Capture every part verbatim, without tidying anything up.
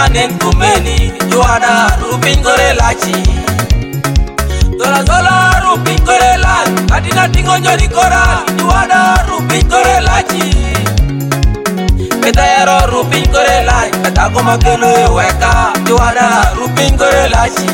katina nen kumeni juada rupin gore lachi Zola zola rupin gore la katina tingo nyori kora juada rupin gore lachi Petayaro rupin gore la kata koma kelo weka juada rupin gore lachi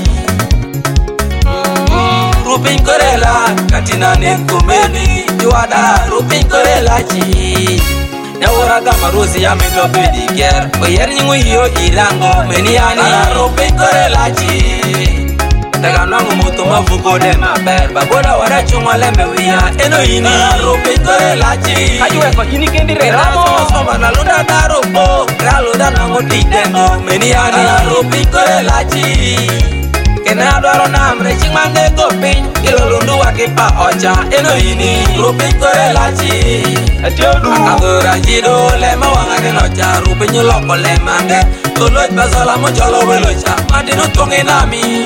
Rupin gore la katina nen kumeni juada rupin gore lachi Nyawara gama rosi ya mito pedi ger Oyer nyingu hiyo ilango meniani Rupin gore lachi Daga mlangu mutu mafuko de maber Babola wara chungwa lembe wia eno ini Rupin gore lachi Ayuwe ko ini kendi re ramo Soba na luda da rupo Raluda nango tidengo meniani Rupin gore lachi Kena adwaro namre ching mande gopin Ilo lundu wakipa ocha eno ini Rupin gore lachi Atiodu Agora jido lema wangane nocha Rupin nyuloko lemange Tuloj basola mocholo welocha Madino tungi nami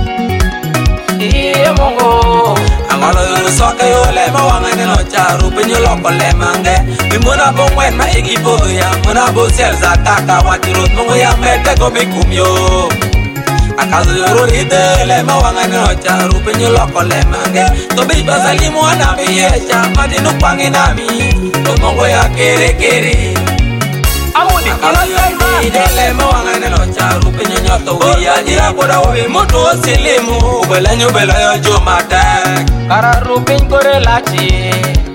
Iye mongo Angolo yuru soke yo lema wangane nocha Rupin nyuloko lemange Bimuna bongwen ma igi pogo ya Muna bo selza kaka Watirut mungu ya mete gobi kumyo Akazu yuru ide lema wangane nocha Rupin nyuloko lemange Tobi basalimu wanabi yecha Madino kwangi nami Tumongo ya kere kere Amudi Akala yuru ide lema wangane nocha Rupin nyoto wia Jira koda wabi mutu osilimu Ubele nyubele yo jumatek Kara rupin gore lachi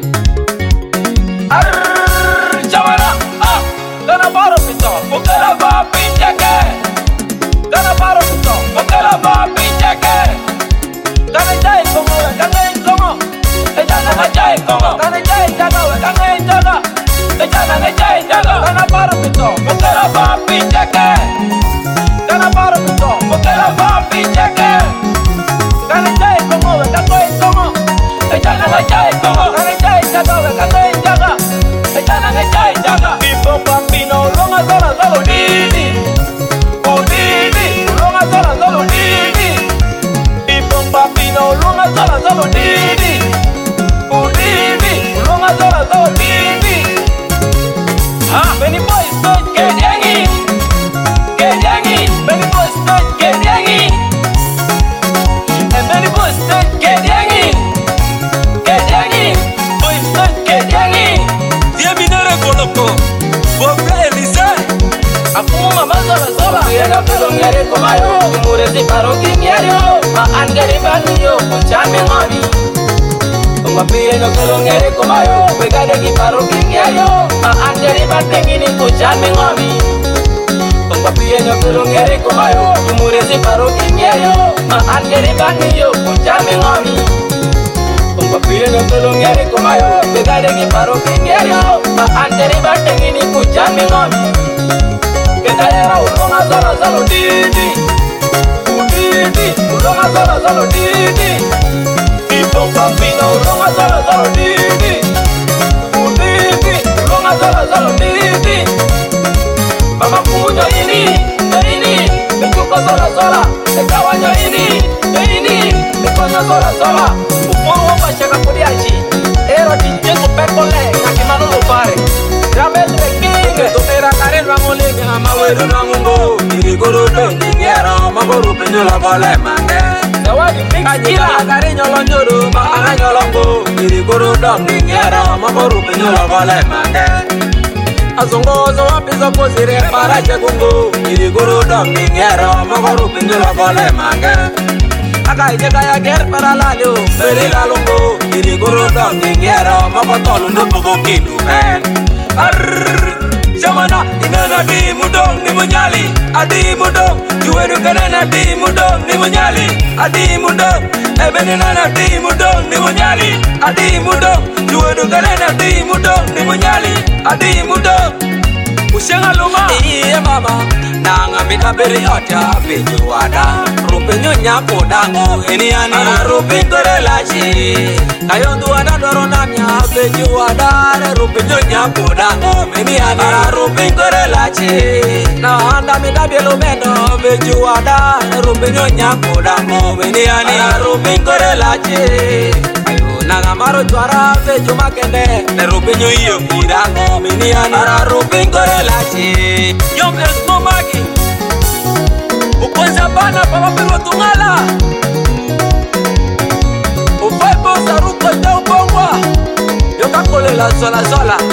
Arrrr Jamana Ah Gana baro pito Bukela ba pincheke Gana baro pito Bukela ba pincheke Gana jai kongo we Gana kongo Ejana na jai kongo Gana jai jaga we Gana jaga Ejana na jai jaga Gana baro pito Bukela ba pincheke Gana baro pito Bukela ba pincheke Gana jai kongo we Gana kongo Ejana na jai kongo Gana jai jaga we Gana jaga Ejana na jai jaga Bifo bambino longa zola zolo didi Udidi longa zola zolo didi Bifo bambino longa zola zolo didi Udidi longa zola zolo didi Ha Benny boy start get yangi Get yangi Benny boy start get yangi And Benny boy start get yangi Get yangi Boy start get yangi Dia minere koloko Boble elise Akuma mazola zola Yega pelo ngere komayo Imure si paro kinyario Ma angere baniyo Kuchame ngami Tunga piye no pelo ngere komayo Wegade ki paro kinyario Ma angere batengini kuchame ngami Tunga piye no pelo ngere komayo Imure si paro kinyario Ma angere baniyo Kuchame ngami Tunga piye no pelo ngere komayo Wegade ki paro kinyario Ma angere batengini kuchame ngami Ketayera ulonga zolo zolo didi Udidi ulonga zolo zolo didi Ipo pampino ulonga zolo zolo didi Udidi ulonga zolo zolo didi Mama kunyo ini, ini Mechuko zola zola, ekawanyo ini, ini Mekonyo zola zola Upuru wapa shaka kudiachi Ero tinjengu pekole, nakimano lupare Rametre kinge, tupera karen wangolingi Ama weru na mungo Irigoro dongi ngero Magoru penyula kole mange Zawadi mix Kajila kila kari nyolo nyoro Makana nyolongo Irigoro dongi ngero Magoru penyula kole mange Azongozo wapizo kozire Parache kungo Irigoro dongi ngero Magoru penyula kole mange Aka ije kaya ger para lalio Beri lalungo Irigoro dongi ngero Makotolu nupuko kidu men Arrrr Jamana inana di mudong ni munyali Adi mudong Juwedu kanana di mudong ni munyali Adi mudong Eben inana di mudong ni munyali Adi mudong Juwedu kanana di mudong ni munyali Adi mudong Ushenga lunga Iye mama Nanga mita beri ocha Peju wada Rupenyo nyapo dango Ini ani Rupin gore lachi Kayondu wada doro namnya Peju wada Rupenyo nyapo dango Ini ani Rupin gore lachi Na handa mita bielo meno Peju wada Rupenyo nyapo dango Ini ani Rupin gore lachi Nanga maro juara Peju makende Rupenyo iyo pirango Ini ani Rupin gore lachi Yom es no magi Zungala Ufai bosa ruko te ubongwa Yoka kole la zola zola